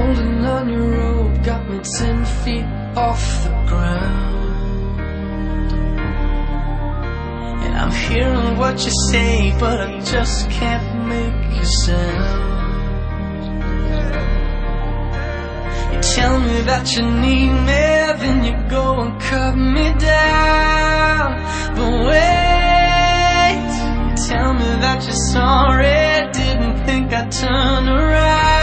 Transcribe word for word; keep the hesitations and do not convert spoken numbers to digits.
Holding on your rope got me ten feet off the ground. And I'm hearing what you say, but I just can't make a sound. You tell me that you need me, then you go and cut me down. But wait, you tell me that you're sorry, didn't think I'd turn around.